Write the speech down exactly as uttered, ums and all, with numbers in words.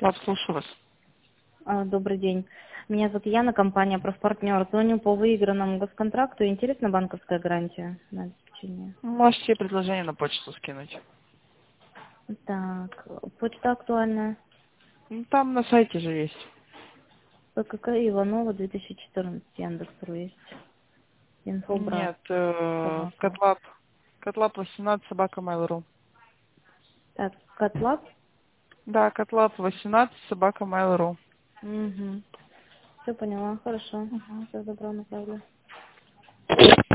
Ярослав, слушаю вас. А, Добрый день. Меня зовут Яна, компания «Профпартнер». Звоню по выигранному госконтракту. Интересна банковская гарантия на обеспечение? Можете предложение на почту скинуть. Так, почта актуальная. Ну, там на сайте же есть. ПКК Иванова две тысячи четырнадцать. Яндекс.ру есть. Инфобрат. Нет, э, Собака. Котлап. Котлап восемнадцать, собака Mail.ru. Так, Котлап. Да, Котлап восемнадцать, собака Mail.ru. Угу. Все поняла, хорошо. Мгм. Все добро направлю.